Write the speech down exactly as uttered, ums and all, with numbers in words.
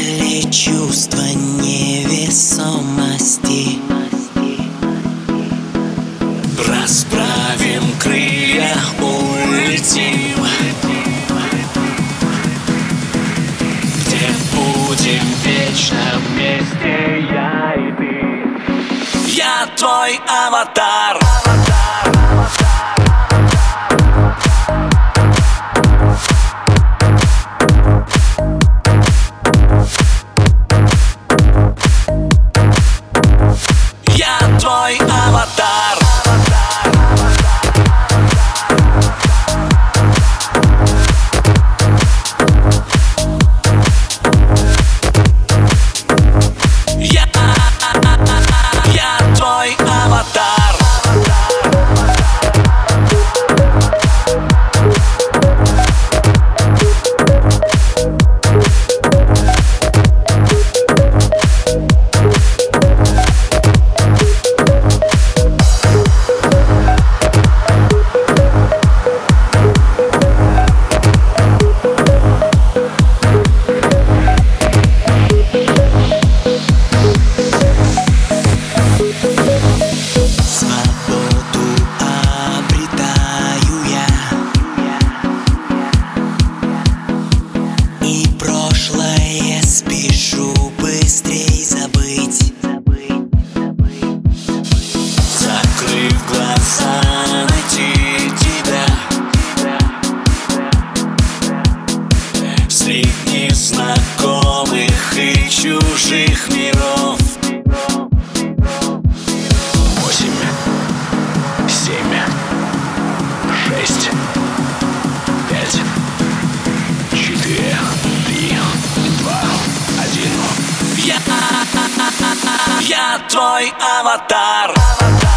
ли чувство невесомости? Расправим крылья, улетим, где будем вечно вместе, я и ты. Я твой аватар. Я твой аватар. Я, я твой аватар. Спешу быстрей забыть, закрыв глаза, найти тебя среди знакомых и чужих миров. Восемь, семь, шесть, пять, четыре, три, два, один. Я, я твой аватар.